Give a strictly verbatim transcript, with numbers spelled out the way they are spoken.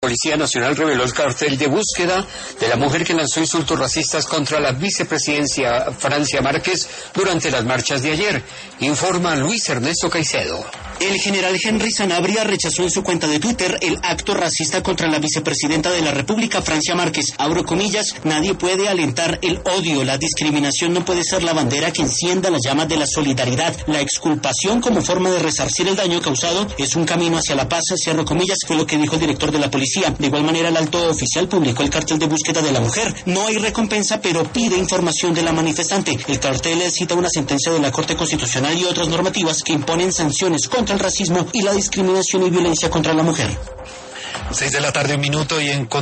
Policía Nacional reveló el cartel de búsqueda de la mujer que lanzó insultos racistas contra la vicepresidencia Francia Márquez durante las marchas de ayer. Informa Luis Ernesto Caicedo. El general Henry Sanabria rechazó en su cuenta de Twitter el acto racista contra la vicepresidenta de la República, Francia Márquez. Abro comillas, nadie puede alentar el odio, la discriminación no puede ser la bandera que encienda las llamas de la solidaridad. La exculpación como forma de resarcir el daño causado es un camino hacia la paz, cierro comillas, fue lo que dijo el director de la policía. De igual manera, el alto oficial publicó el cartel de búsqueda de la mujer. No hay recompensa, pero pide información de la manifestante. El cartel cita una sentencia de la Corte Constitucional y otras normativas que imponen sanciones contra el racismo y la discriminación y violencia contra la mujer. Seis de la tarde, un minuto y en